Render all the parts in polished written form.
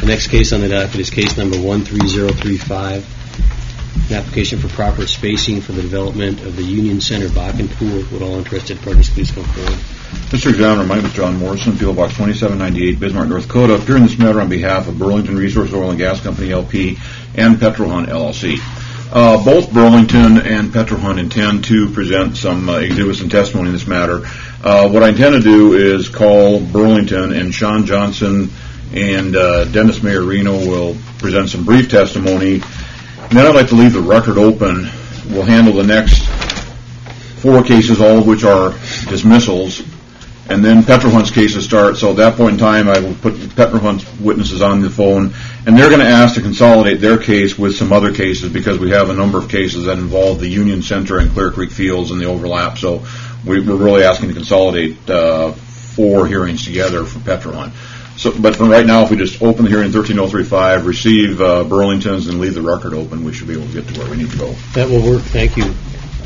next case on the docket is case number 13035, an application for proper spacing for the development of the Union Center Bakken Pool. Would all interested parties please come forward? Mr. Examiner, my name is John Morrison, P.O. Box 2798, Bismarck, North Dakota. Appearing this matter on behalf of Burlington Resources Oil and Gas Company, LP, and Petrohunt, LLC. Both Burlington and Petrohunt intend to present some exhibits and testimony in this matter. What I intend to do is call Burlington, and Sean Johnson and Dennis Mayerino will present some brief testimony. And then I'd like to leave the record open. We'll handle the next 4 cases, all of which are dismissals. And then Petrohunt's cases start. So at that point in time, I will put Petrohunt's witnesses on the phone, and they're going to ask to consolidate their case with some other cases because we have a number of cases that involve the Union Center and Clear Creek Fields and the overlap. So we're really asking to consolidate 4 hearings together for Petrohunt. So, but for right now, if we just open the hearing 13035, receive Burlington's, and leave the record open, we should be able to get to where we need to go. That will work. Thank you.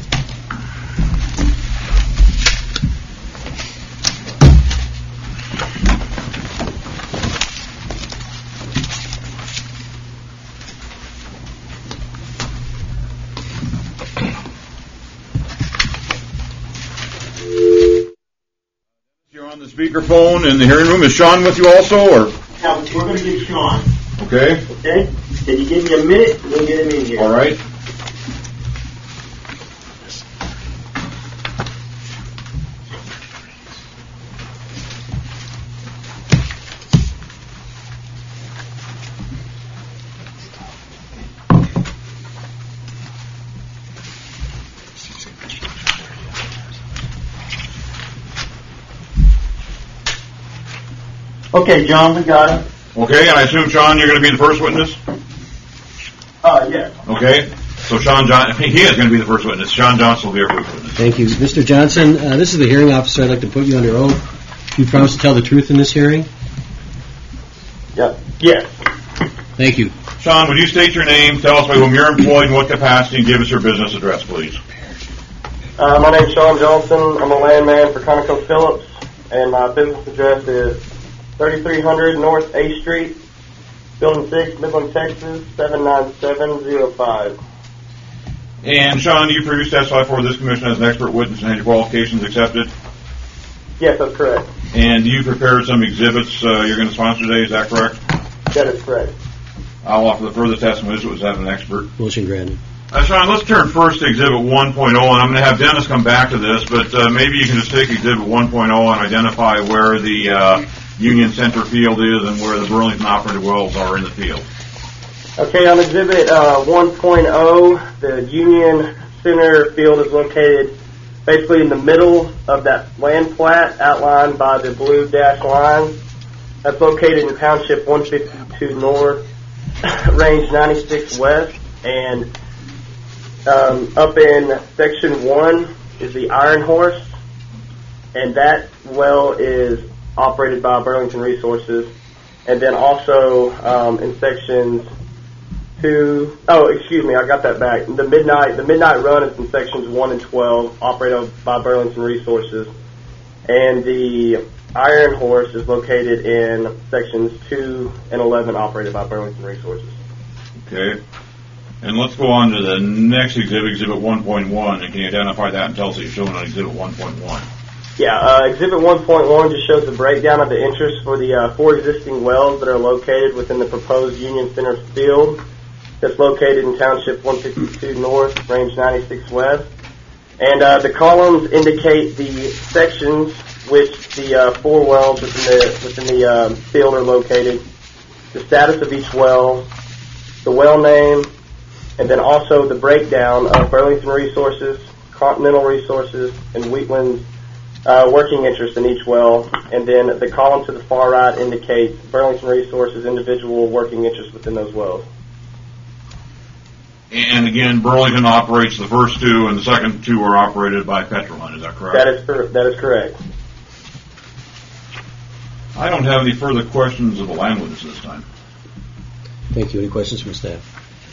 The speakerphone in the hearing room. Is Sean with you also, or? Yeah, we're going to get Sean. Okay. Okay. Can you give me a minute and we'll get him in here? All right. Okay, John, we got him. Okay, and I assume, Sean, you're going to be the first witness? Yes. Okay. So Sean Johnson, he is going to be the first witness. Sean Johnson will be our first witness. Thank you. Mr. Johnson, this is the hearing officer. I'd like to put you under oath. Do you promise to tell the truth in this hearing? Yep. Yes. Thank you. Sean, would you state your name, tell us by whom you're employed, in what capacity, and give us your business address, please? My name is Sean Johnson. I'm a landman for ConocoPhillips, and my business address is 3300 North A Street, Building 6, Midland, Texas, 79705. And Sean, do you previously testify before this commission as an expert witness and had your qualifications accepted? Yes, that's correct. And you prepared some exhibits you're going to sponsor today, is that correct? That is correct. I'll offer the further testimony. This was having an expert. Motion granted. Sean, let's turn first to Exhibit 1.0, and I'm going to have Dennis come back to this, but maybe you can just take Exhibit 1.0 and identify where the Union Center field is and where the Burlington operated wells are in the field. Okay, on Exhibit 1.0, the Union Center field is located basically in the middle of that land plat outlined by the blue dashed line. That's located in Township 152 North, Range 96 West, and up in Section 1 is the Iron Horse, and that well is operated by Burlington Resources. And then also in Sections 2, I got that back. The Midnight Run is in Sections 1 and 12, operated by Burlington Resources. And the Iron Horse is located in Sections 2 and 11, operated by Burlington Resources. Okay. And let's go on to the next exhibit, Exhibit 1.1, and can you identify that and tell us what you're showing on Exhibit 1.1? Yeah, Exhibit 1.1 just shows the breakdown of the interest for the 4 existing wells that are located within the proposed Union Center field that's located in Township 152 North, Range 96 West. And the columns indicate the sections which the 4 wells within the field are located, the status of each well, the well name, and then also the breakdown of Burlington Resources, Continental Resources, and Wheatland's working interest in each well. And then the column to the far right indicates Burlington Resources' individual working interest within those wells. And again, Burlington operates the first 2, and the second 2 are operated by Petrohunt. Is that correct? That is correct. I don't have any further questions of the land witness this time. Thank you. Any questions from staff?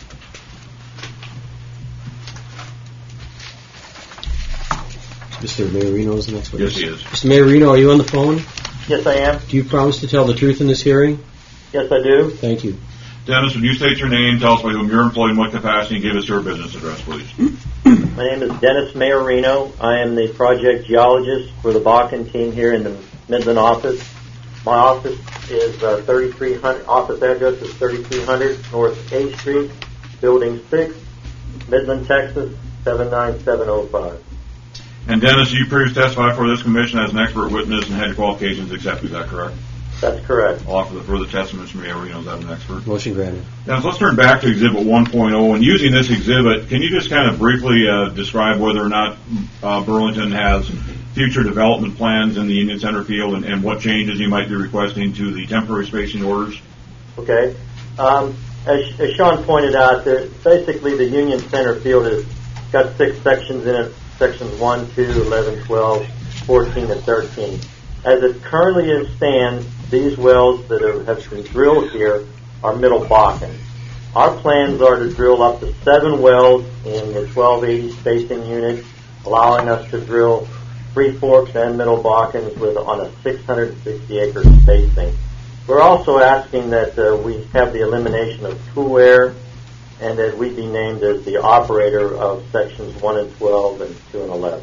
Mr. Mayerino is the next witness. Yes, he is. Mr. Mayerino, are you on the phone? Yes, I am. Do you promise to tell the truth in this hearing? Yes, I do. Thank you. Dennis, would you state your name, tell us by whom you're employed and what capacity, and give us your business address, please? My name is Dennis Mayorino. I am the project geologist for the Bakken team here in the Midland office. My office is 3300. Office address is 3300 North A Street, Building 6, Midland, Texas 79705. And Dennis, you previously testified for this commission as an expert witness and had your qualifications accepted. Is that correct? That's correct. I'll offer the further testimony from Mayor Reno as an expert. Motion granted. Now, let's turn back to Exhibit 1.0. And using this exhibit, can you just kind of briefly describe whether or not Burlington has future development plans in the Union Center field and what changes you might be requesting to the temporary spacing orders? Okay. As Sean pointed out, basically the Union Center field has got 6 sections in it, sections 1, 2, 11, 12, 14, and 13. As it currently stands, these wells that have been drilled here are Middle Bakken. Our plans are to drill up to 7 wells in the 1280 spacing unit, allowing us to drill Three Forks and Middle Bakken on a 660-acre spacing. We're also asking that we have the elimination of tool air and that we be named as the operator of sections 1 and 12 and 2 and 11.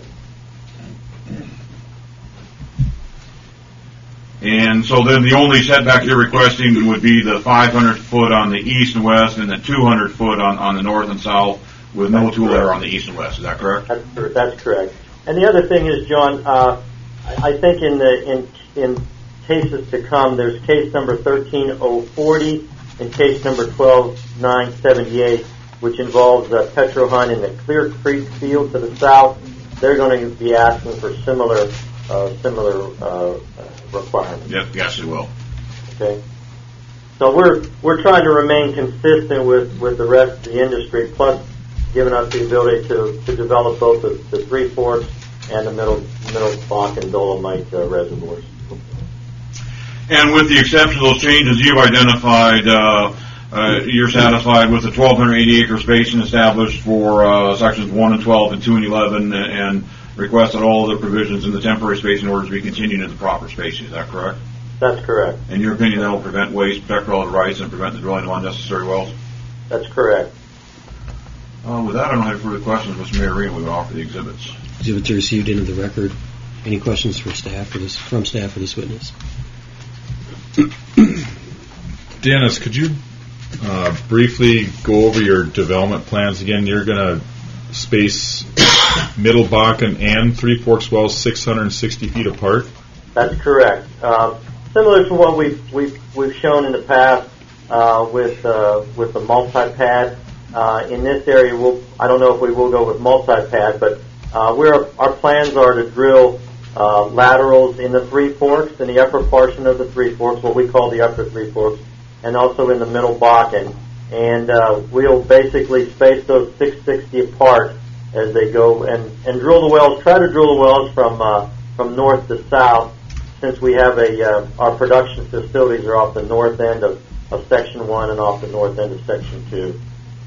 And so then the only setback you're requesting would be the 500 foot on the east and west and the 200 foot on the north and south with no tool air on the east and west. Is that correct? That's correct. And the other thing is, John, I think in cases to come, there's case number 13040 and case number 12978, which involves Petro-Hunt in the Clear Creek field to the south. They're going to be asking for similar requirements. Yes, it will. Okay. So we're trying to remain consistent with the rest of the industry, plus giving us the ability to develop both the Three Forks and the Middle Bakken Dolomite reservoirs. And with the exception of those changes you've identified, you're satisfied with the 1,280 acre spacing established for sections 1 and 12 and 2 and 11, and request that all of the provisions in the temporary spacing orders be continued in the proper spacing. Is that correct? That's correct. In your opinion, that will prevent waste, protect relative rights, and prevent the drilling of unnecessary wells? That's correct. With that, I don't have further questions. Mr. Mayor, we will offer the exhibits. Exhibits are received into the record. Any questions from staff for this witness? Dennis, could you briefly go over your development plans again? You're going to space Middle Bakken and Three Forks wells 660 feet apart? That's correct. Similar to what we've shown in the past with the multi-pad. In this area, I don't know if we will go with multi-pad, but our plans are to drill laterals in the Three Forks, in the upper portion of the Three Forks, what we call the upper Three Forks, and also in the Middle Bakken. And we'll basically space those 660 apart as they go and drill the wells. Try to drill the wells from north to south, since we have our production facilities are off the north end of Section 1 and off the north end of Section 2.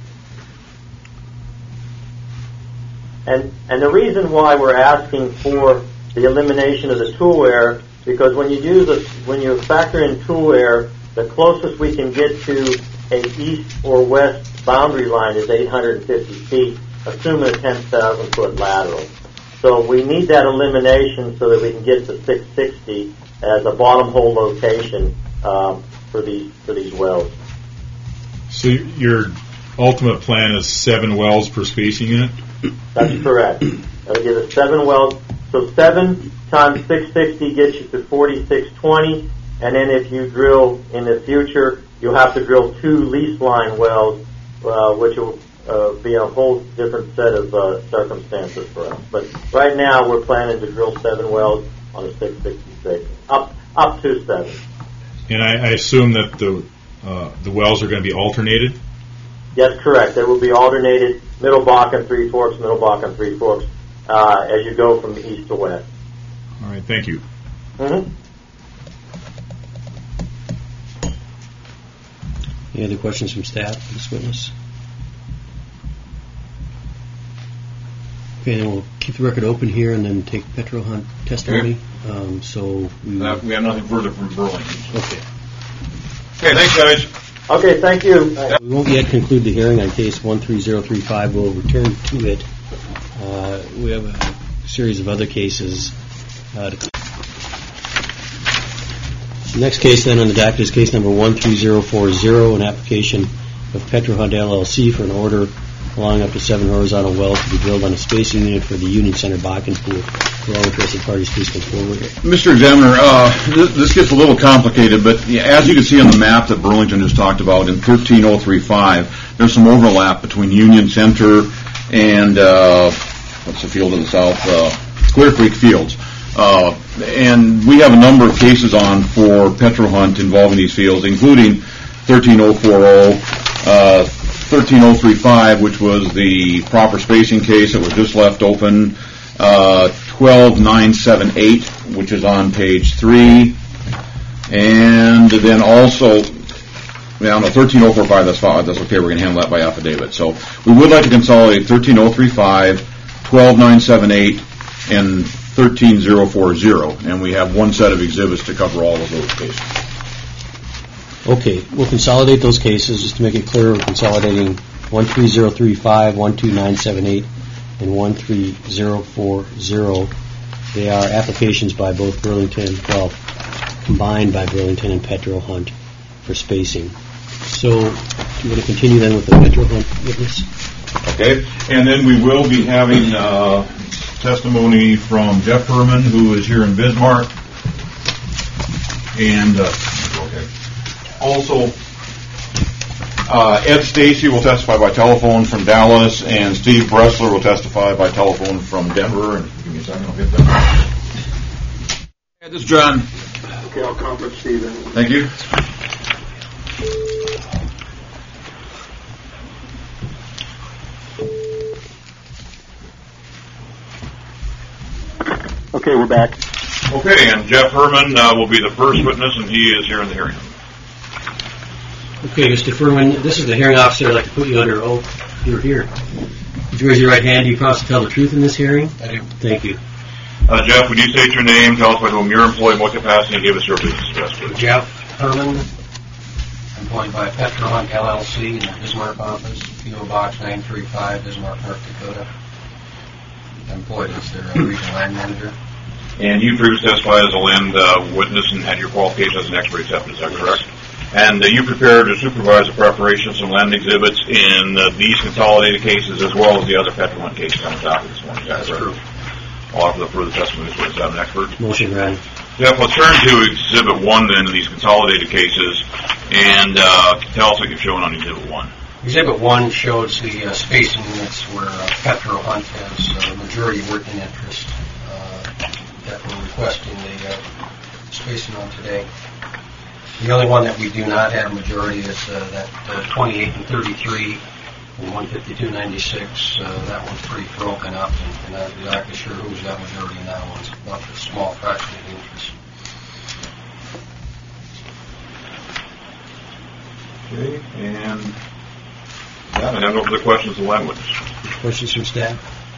And the reason why we're asking for the elimination of the tool air, because when you factor in tool air, the closest we can get to a east or west boundary line is 850 feet, assuming a 10,000 foot lateral. So we need that elimination so that we can get to 660 as a bottom hole location for these wells. So your ultimate plan is 7 wells per spacing unit? That's correct. That'll give us 7 wells. So 7 times 660 gets you to 4620, and then if you drill in the future, you'll have to drill 2 lease line wells, which will be a whole different set of circumstances for us. But right now, we're planning to drill 7 wells on a 666, up to 7. And I assume that the wells are going to be alternated? Yes, correct. They will be alternated, Middle Bakken, Three Forks, Middle Bakken, Three Forks, as you go from east to west. All right, thank you. Mm-hmm. Any other questions from staff for this witness? Okay, then we'll keep the record open here and then take Petro-Hunt testimony. Okay. We have nothing further from Burlington. Okay. Okay, Okay, thanks, guys. Okay, thank you. We won't yet conclude the hearing on case 13035. We'll return to it. We have a series of other cases. The next case then on the docket is case number 13040, an application of Petrohunt LLC for an order allowing up to 7 horizontal wells to be drilled on a spacing unit for the Union Center Bakken pool. For all interested parties, please come forward. Mr. Examiner, this gets a little complicated, but as you can see on the map that Burlington has talked about in 13035, there's some overlap between Union Center and what's the field to the south? Clear Creek Fields. And we have a number of cases on for Petrohunt involving these fields, including 13040, 13035, which was the proper spacing case that was just left open, 12978, which is on page 3, and then also, on the 13045, that's fine, that's okay, we're going to handle that by affidavit. So we would like to consolidate 13035, 12978, and 13040, and we have one set of exhibits to cover all of those cases. Okay, we'll consolidate those cases. Just to make it clear, we're consolidating 13035, 12978, and 13040. They are applications by both combined by Burlington and Petrohunt for spacing. So, do you want to continue then with the Petrohunt witness? Okay, and then we will be having testimony from Jeff Herman, who is here in Bismarck, and also Ed Stacy will testify by telephone from Dallas, and Steve Bressler will testify by telephone from Denver. And give me a second, I'll get that. This is John. Okay, I'll conference Steven. Thank you. Okay, we're back. Okay, and Jeff Herman will be the first witness, and he is here in the hearing. Okay, Mr. Furman, this is the hearing officer. I'd like to put you under oath. You're here. Would you raise your right hand? Do you promise to tell the truth in this hearing? I do. Thank you. Jeff, would you state your name, tell us by whom you're employed, in what capacity, and give us your business address, please? Jeff Herman, employed by Petrohunt LLC in the Bismarck office, P.O. Box 935, Bismarck, North Dakota. Employed as their regional land manager. And you previously testified as a land witness and had your qualifications as an expert accepted, is that correct? And you prepared to supervise the preparation of some land exhibits in these consolidated cases as well as the other Petrohunt cases on the docket this morning, is that correct? True. I'll offer the further testimony as an expert. Motion granted. Jeff, let's turn to Exhibit 1 then of these consolidated cases and tell us what you've shown on Exhibit 1. Exhibit 1 shows the spacing units where Petrohunt has a majority working interest that we're requesting the spacing on today. The only one that we do not have majority is that 28 and 33 and 152.96. That one's pretty broken up, and I'm not exactly sure who's got majority in that one. It's about a small fraction of interest. Okay, and I have no further questions of the land witness. Questions from staff?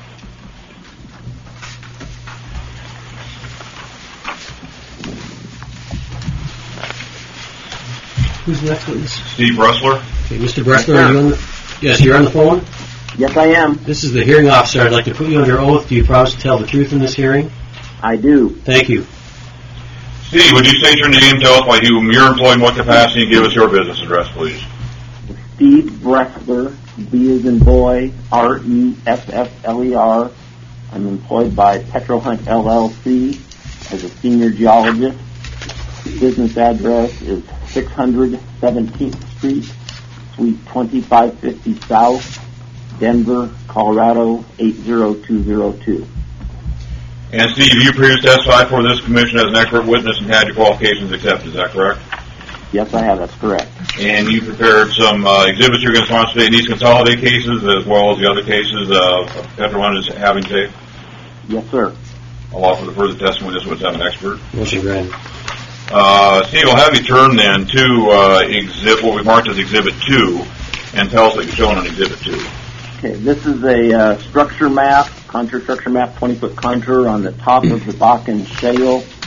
Who's the next witness? Steve Bressler. Okay, Mr. Bressler, are you on the... Yes, you're on the phone? Yes, I am. This is the hearing officer. I'd like to put you under oath. Do you promise to tell the truth in this hearing? I do. Thank you. Steve, would you state your name, tell us by whom you're employed, in what capacity, and give us your business address, please? Steve Bressler, B as in boy, R-E-S-S-L-E-R. I'm employed by Petrohunt LLC as a senior geologist. Business address is 600 17th Street, Suite 2550 South, Denver, Colorado 80202. And Steve, you previously testified for this commission as an expert witness and had your qualifications accepted, is that correct? Yes, I have. That's correct. And you prepared some exhibits you're going to sponsor today in these consolidated cases as well as the other cases Petrohunt is having today? Yes, sir. I'll offer the further testimony. This one's an expert. Motion granted. Steve, I'll have you turn then to what we marked as Exhibit 2 and tell us what you've shown on Exhibit 2. Okay, this is a structure map, contour structure map, 20-foot contour on the top of the Bakken Shale.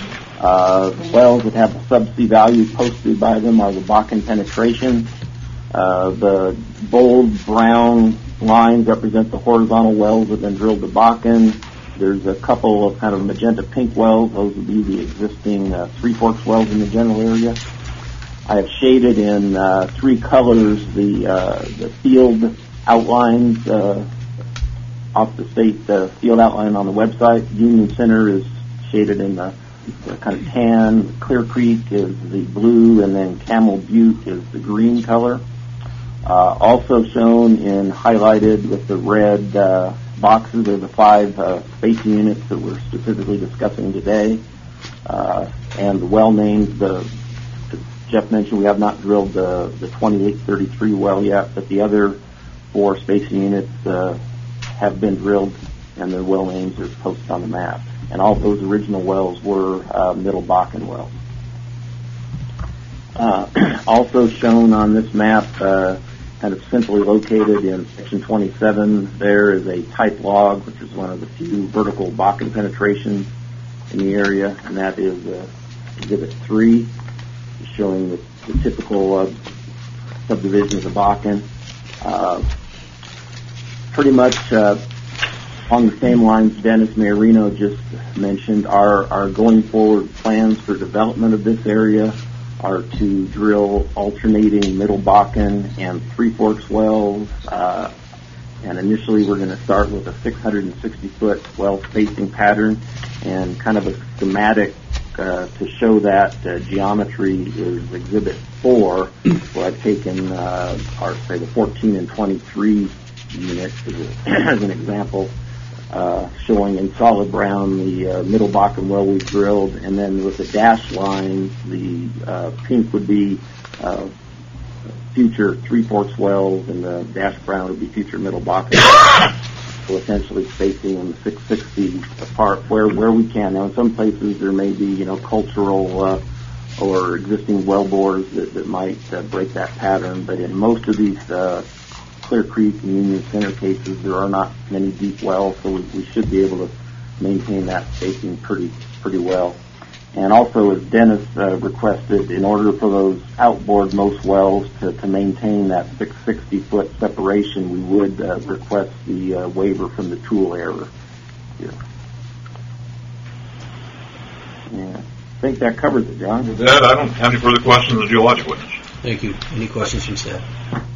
The wells that have the subsea value posted by them are the Bakken penetration. The bold brown lines represent the horizontal wells that have been drilled to Bakken. There's a couple of kind of magenta pink wells. Those would be the existing Three Forks wells in the general area. I have shaded in 3 colors the field outlines off the state field outline on the website. Union Center is shaded in the kind of tan. Clear Creek is the blue, and then Camel Butte is the green color. Also shown in highlighted with the red boxes are the 5 spacing units that we're specifically discussing today. And the well names, as Jeff mentioned, we have not drilled the 2833 well yet, but the other 4 spacing units have been drilled, and their well names are posted on the map. And all those original wells were Middle Bakken wells. Also shown on this map, kind of simply located in section 27, there is a type log, which is one of the few vertical Bakken penetrations in the area, and that is Exhibit 3, showing the typical subdivision of the Bakken. Pretty much on the same lines Dennis Maiorino just mentioned, our going forward plans for development of this area are to drill alternating Middle Bakken and Three Forks wells. And initially we're going to start with a 660-foot well spacing pattern, and kind of a schematic to show that geometry is Exhibit 4, where I've taken the 14 and 23 units as an example, showing in solid brown the Middle Bakken well we've drilled, and then with the dashed lines, the pink would be future Three Forks wells, and the dashed brown would be future Middle Bakken. So essentially spacing them 660 apart where we can. Now in some places there may be cultural or existing well bores that might break that pattern, but in most of these Clear Creek and Union Center cases, there are not many deep wells, so we should be able to maintain that spacing pretty well. And also, as Dennis requested, in order for those outboard most wells to maintain that 660-foot separation, we would request the waiver from the tool error here. Yeah, I think that covers it, John. With that, I don't have any further questions of the geologic witness. Thank you. Any questions from staff?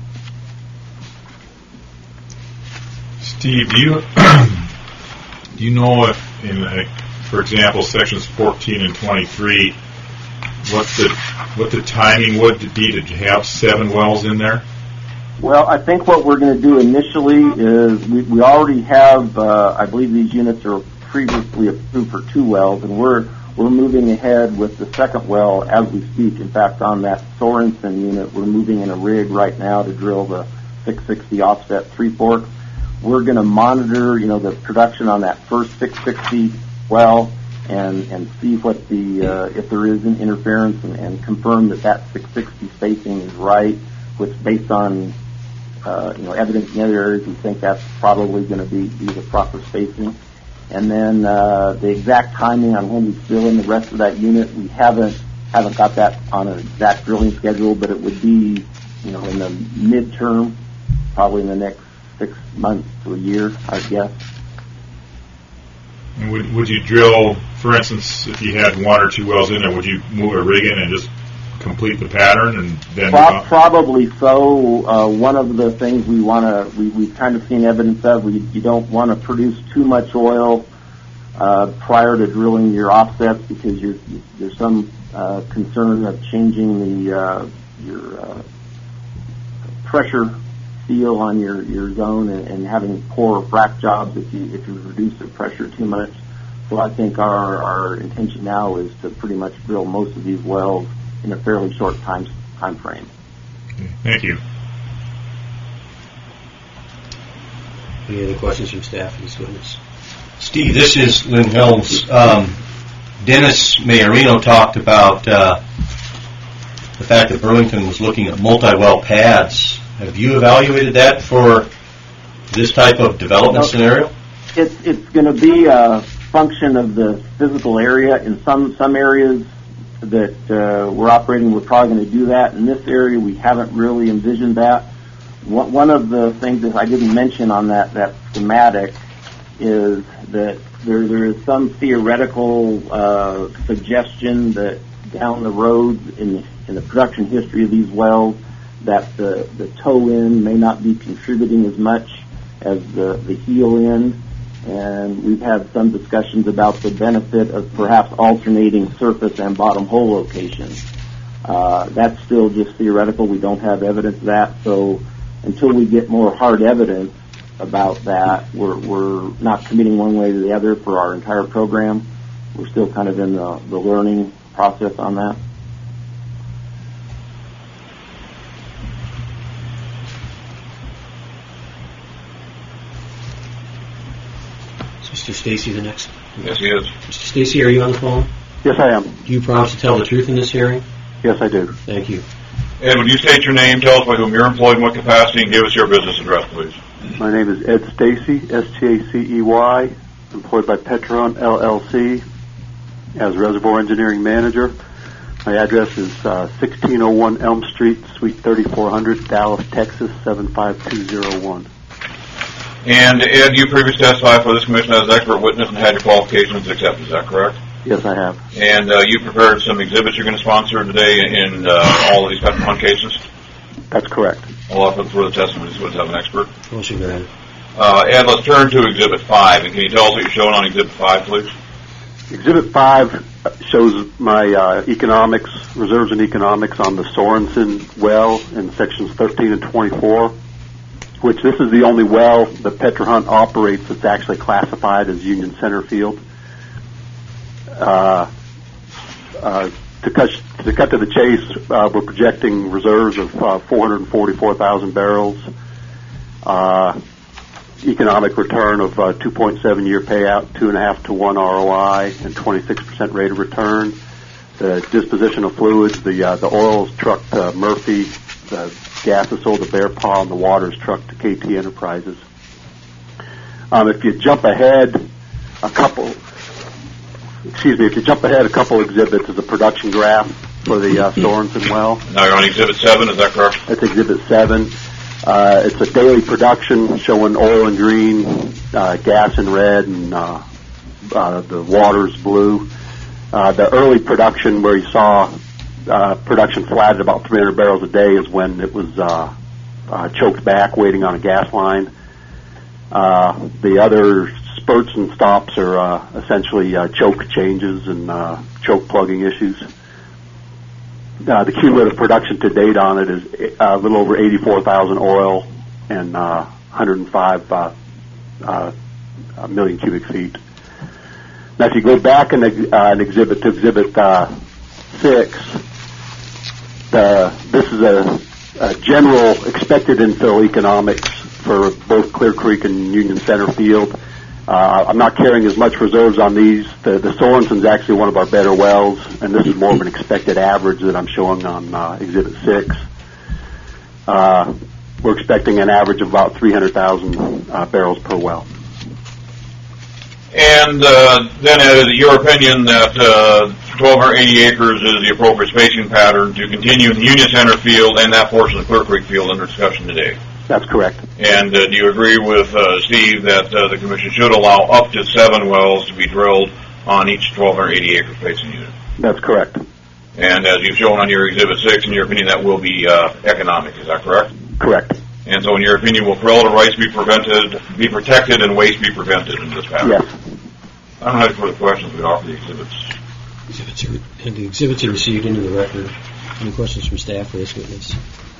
Steve, do you know if, for example, sections 14 and 23, what the timing would be to have 7 wells in there? Well, I think what we're going to do initially is we already have, I believe these units are previously approved for 2 wells, and we're moving ahead with the second well as we speak. In fact, on that Sorensen unit, we're moving in a rig right now to drill the 660 offset Three Forks. We're going to monitor, the production on that first 660 well and see what the if there is an interference and confirm that 660 spacing is right, which based on evidence in other areas, we think that's probably going to be the proper spacing. And then the exact timing on when we fill in the rest of that unit, we haven't got that on an exact drilling schedule, but it would be in the midterm, probably in the next 6 months to a year, I guess. And would you drill, for instance, if you had 1 or 2 wells in there, would you move a rig in and just complete the pattern and then? Probably so. One of the things we've kind of seen evidence of, you don't want to produce too much oil prior to drilling your offsets, because there's some concern of changing your pressure seal on your zone and having poor frac jobs if you reduce the pressure too much. So I think our intention now is to pretty much drill most of these wells in a fairly short time frame. Okay, thank you. Any other questions from staff for this witness? Steve, this is Lynn Helms. Dennis Maiorino talked about the fact that Burlington was looking at multi-well pads. Have you evaluated that for this type of development scenario? It's going to be function of the physical area. In some areas that we're operating, we're probably going to do that. In this area, we haven't really envisioned that. One of the things that I didn't mention on that schematic is that there is some theoretical suggestion that down the road in the production history of these wells that the toe end may not be contributing as much as the heel end, and we've had some discussions about the benefit of perhaps alternating surface and bottom hole locations. That's still just theoretical. We don't have evidence of that, so until we get more hard evidence about that, we're not committing one way or the other for our entire program. We're still kind of in the learning process on that. Mr. Stacy, the next. Yes, he is. Mr. Stacy, are you on the phone? Yes, I am. Do you promise to tell the truth in this hearing? Yes, I do. Thank you. Ed, would you state your name, tell us by whom you're employed, in what capacity, and give us your business address, please? My name is Ed Stacy, S-T-A-C-E-Y, employed by Petron LLC as Reservoir Engineering Manager. My address is 1601 Elm Street, Suite 3400, Dallas, Texas, 75201. And Ed, you previously testified for this commission as an expert witness and had your qualifications accepted, is that correct? Yes, I have. And you prepared some exhibits you're going to sponsor today in all of these Petron Hunt cases? That's correct. I'll offer the further testimony so to have an expert. Motion granted. Ed, let's turn to Exhibit 5, and can you tell us what you're showing on Exhibit 5, please? Exhibit 5 shows my economics, reserves and economics on the Sorensen well in sections 13 and 24, which this is the only well that Petron operates that's actually classified as Union Center Field. To cut to the chase, we're projecting reserves of 444,000 barrels, economic return of 2.7-year payout, 2.5 to 1 ROI, and 26% rate of return. The disposition of fluids, the oil is trucked to Murphy, the gas is sold to Bear Paw, and the water is trucked to KT Enterprises. If you jump ahead a couple exhibits is a production graph for the Sorensen well. Now you're on Exhibit 7, is that correct? That's Exhibit 7. It's a daily production showing oil in green, gas in red, and the water's blue. The early production where you saw production flat at about 300 barrels a day is when it was choked back, waiting on a gas line. The other spurts and stops are essentially choke changes and choke plugging issues. The cumulative production to date on it is a little over 84,000 oil and 105 million cubic feet. Now, if you go back in Exhibit 6, this is a general expected infill economics for both Clear Creek and Union Center Field. I'm not carrying as much reserves on these. The Sorensen's actually one of our better wells, and this is more of an expected average that I'm showing on Exhibit 6. We're expecting an average of about 300,000 barrels per well. And then, is it your opinion that 1,280 acres is the appropriate spacing pattern to continue in the Union Center Field and that portion of the Clear Creek Field under discussion today? That's correct. And do you agree with Steve that the Commission should allow up to 7 wells to be drilled on each 1,280 acre spacing unit? That's correct. And as you've shown on your Exhibit 6, in your opinion, that will be economic. Is that correct? Correct. And so in your opinion, will relative rights be protected, and waste be prevented in this pattern? Yes. I don't have any further questions. We offer the exhibits. The exhibits are received into the record. Any questions from staff for this witness?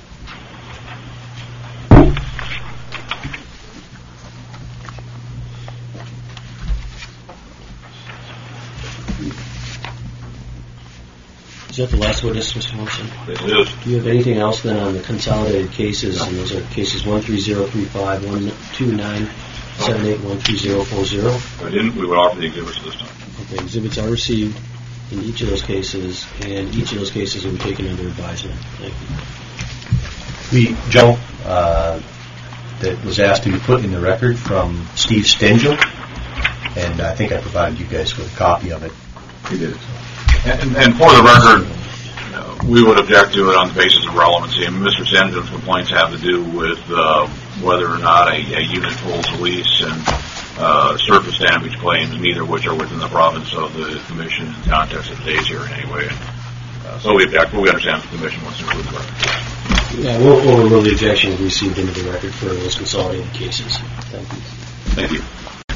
Is that the last witness, Mr. Wilson? It is. Do you have anything else then on the consolidated cases? And those are cases 13035, 12978, 13040. If I didn't, we would offer the exhibits this time. Okay, exhibits are received in each of those cases, and each of those cases will be taken under advisement. Thank you. Joe, that was asked to be put in the record from Steve Stengel. and I think I provided you guys with a copy of it. You did. And for the record, we would object to it on the basis of relevancy. And Mr. Sanden's complaints have to do with whether or not a unit holds a lease and surface damage claims, neither of which are within the province of the Commission in the context of today's hearing anyway. So we object, but we understand the Commission wants to include the record. Yeah, we'll remove the objection received into the record for those consolidated cases. Thank you. Thank you.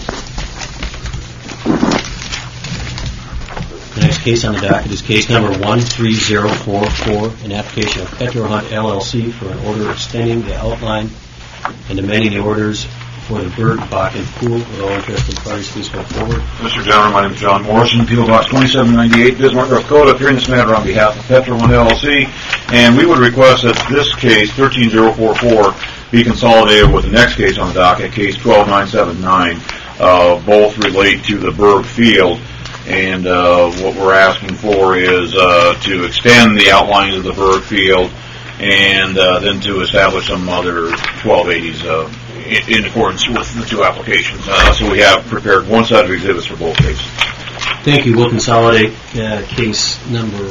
The next case on the docket is case number 13044, an application of Petro Hunt LLC for an order extending the outline and amending the orders for the Berg Bakken Pool. With all interested parties, please come forward. Mr. General, my name is John Morrison, P.O. Box 2798, Bismarck, North Dakota, appearing this matter on behalf of Petro Hunt LLC, and we would request that this case, 13044, be consolidated with the next case on the docket, case 12979. Both relate to the Berg Field. And what we're asking for is to extend the outlines of the Berg Field and then to establish some other 1280s in accordance with the two applications. So we have prepared one set of exhibits for both cases. Thank you. We'll consolidate case number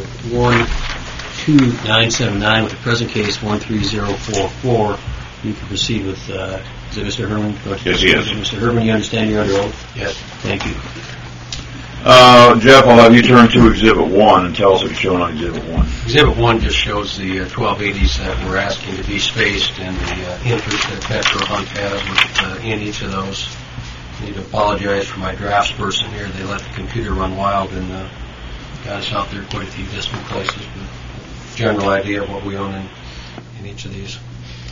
12979 with the present case 13044. You can proceed with, is it Mr. Herman? Yes, he is. Mr. Herman, you understand you're under oath? Yes. Thank you. Jeff, I'll have you turn to Exhibit 1 and tell us what's shown on Exhibit 1. Exhibit 1 just shows the 1280s that we're asking to be spaced and the interest that Petro Hunt has in each of those. I need to apologize for my draftsperson here. They let the computer run wild and got us out there quite a few decimal places, but general idea of what we own in each of these.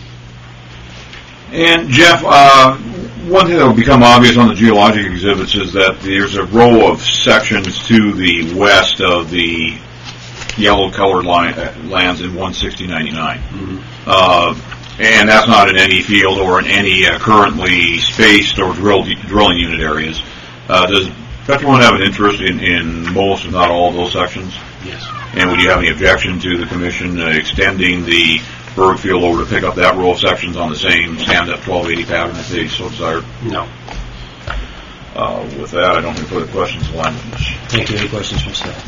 And Jeff, one thing that will become obvious on the geologic exhibits is that there's a row of sections to the west of the yellow-colored lands in 16099. Mm-hmm. And that's not in any field or in any currently spaced or drilling unit areas. Does Petro Hunt have an interest in most, if not all, of those sections? Yes. And would you have any objection to the Commission extending the Berg Field over to pick up that row of sections on the same stand-up 1280 pattern if they so desired? No. With that, I don't have any further questions. Thank you. Any questions from staff?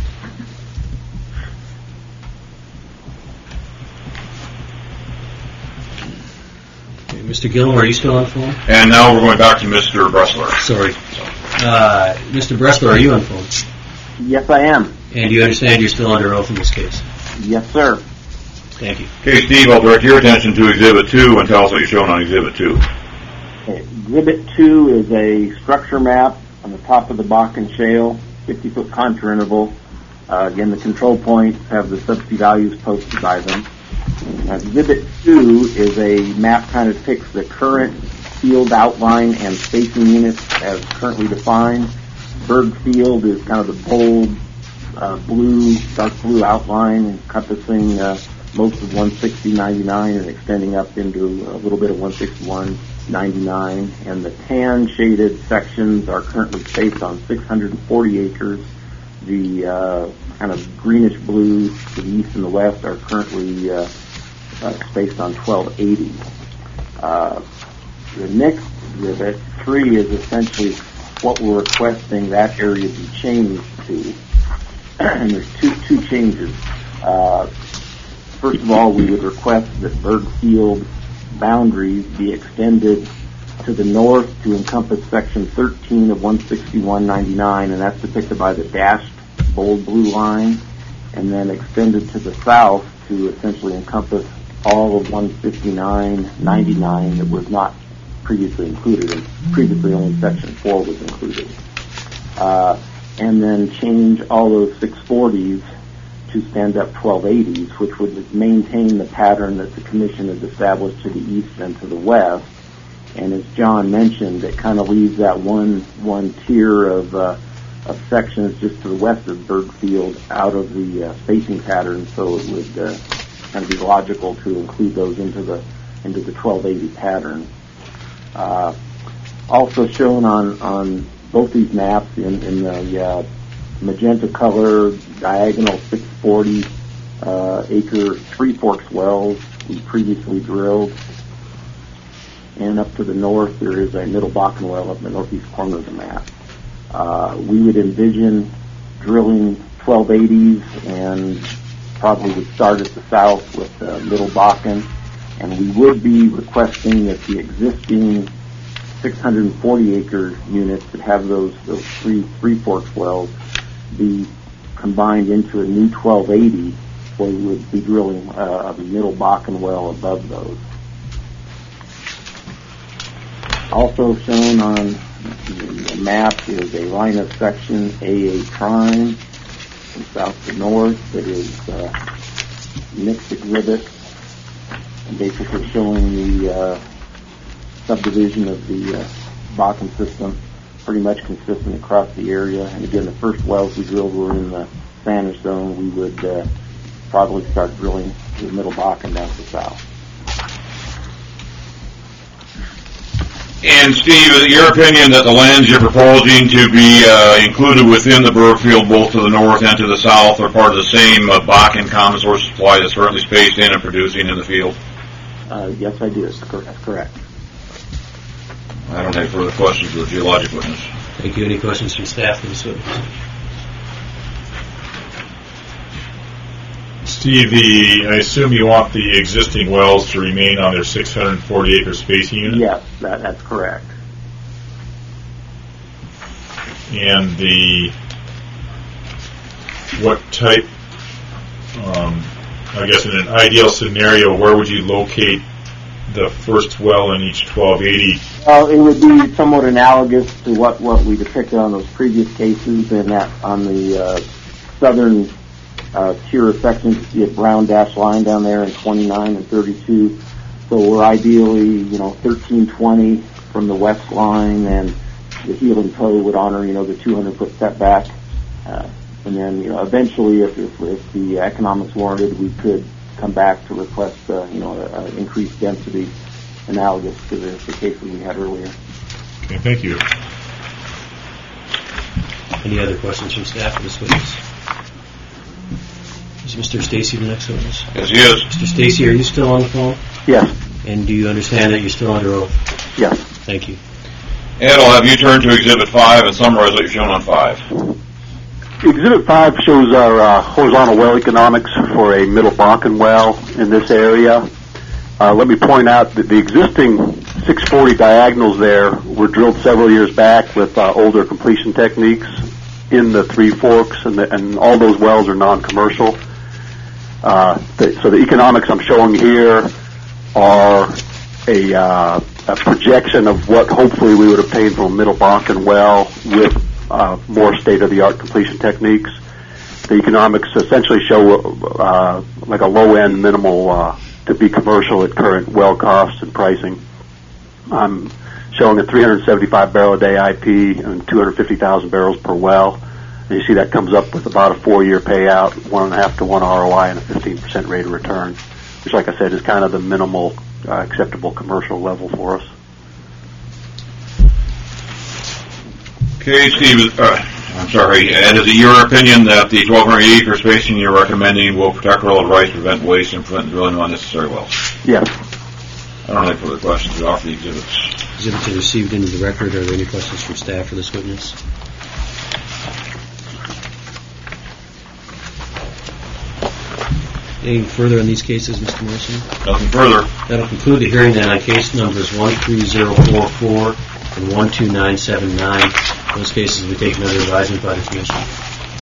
Okay, Mr. Gilmore, are you still on the phone? And now we're going back to Mr. Bressler. Sorry. Mr. Bressler, are you on the phone? Yes, I am. And do you understand you're still under oath in this case? Yes, sir. Thank you. Okay, Steve, I'll direct your attention to Exhibit 2 and tell us what you're showing on Exhibit 2. Okay. Exhibit 2 is a structure map on the top of the Bakken Shale, 50-foot contour interval. Again, the control points have the subsea values posted by them. Exhibit 2 is a map kind of depicts the current field outline and spacing units as currently defined. Berg Field is kind of the bold dark blue outline encompassing most of 160.99 and extending up into a little bit of 161.99. And the tan shaded sections are currently spaced on 640 acres. The kind of greenish blues to the east and the west are currently spaced on 1280. The next exhibit, 3, is essentially what we're requesting that area be changed to. And there's two changes. First of all, we would request that Berg Field boundaries be extended to the north to encompass Section 13 of 161.99, and that's depicted by the dashed bold blue line, and then extended to the south to essentially encompass all of 159.99 that was not previously included, and previously only Section 4 was included. And then change all those 640s to stand up 1280s, which would maintain the pattern that the Commission has established to the east and to the west. And as John mentioned, it kind of leaves that one tier of sections just to the west of Berg Field out of the spacing pattern, so it would kind of be logical to include those into the 1280 pattern. Also shown on both these maps in the magenta color, diagonal 640 acre Three Forks wells we previously drilled. And up to the north, there is a Middle Bakken well up in the northeast corner of the map. We would envision drilling 1280s and probably would start at the south with Middle Bakken, and we would be requesting that the existing 640-acre units that have those three Forks wells be combined into a new 1280, where we would be drilling a Middle Bakken well above those. Also shown on the map is a line of section AA prime from south to north that is mixed exhibit, and basically showing the subdivision of the Bakken system pretty much consistent across the area. And again, the first wells we drilled were in the Spanish zone. We would probably start drilling the Middle Bakken down to the south. And Steve, is it your opinion that the lands you're proposing to be included within the Burke Field, both to the north and to the south, are part of the same Bakken common source supply that's currently spaced in and producing in the field? Yes, I do. That's correct. I don't have further questions of the geologic witness. Thank you. Any questions from staff for this witness? Steve, I assume you want the existing wells to remain on their 640-acre spacing unit? Yes, that's correct. And what type, I guess in an ideal scenario, where would you locate the first well in each 1280? Well, it would be somewhat analogous to what we depicted on those previous cases, and that on the southern tier of sections, you see a brown dashed line down there in 29 and 32. So we're ideally, 1320 from the west line, and the heel and toe would honor, the 200-foot setback. And then, eventually, if the economics warranted, we could come back to request, increased density analogous to the case that we had earlier. Okay, thank you. Any other questions from staff for this witness? Is Mr. Stacy the next witness? Yes, he is. Mr. Stacy, are you still on the phone? Yes. And do you understand that you're still under oath? Yes. Thank you. Ed, I'll have you turn to Exhibit 5 and summarize what you've shown on 5. Exhibit 5 shows our horizontal well economics for a Middle Bakken well in this area. Let me point out that the existing 640 diagonals there were drilled several years back with older completion techniques in the Three Forks, and all those wells are non-commercial. So the economics I'm showing here are a projection of what hopefully we would obtain from a Middle Bakken well with more state-of-the-art completion techniques. The economics essentially show like a low-end minimal to be commercial at current well costs and pricing. I'm showing a 375 barrel a day IP and 250,000 barrels per well. And you see that comes up with about a 4-year payout, 1.5 to 1 ROI, and a 15% rate of return, which, like I said, is kind of the minimal acceptable commercial level for us. Okay, Steve, I'm sorry, Ed, is it your opinion that the 1,200 acre spacing you're recommending will protect relative rights, prevent waste, and prevent drilling of unnecessary wells? Yes. I don't have further questions. We offer the exhibits. Exhibits are received into the record. Are there any questions from staff for this witness? Anything further on these cases, Mr. Morrison? Nothing further. That'll conclude the hearing then on case numbers 13044 and 12979. Those cases will be taken under advisement by the Commission.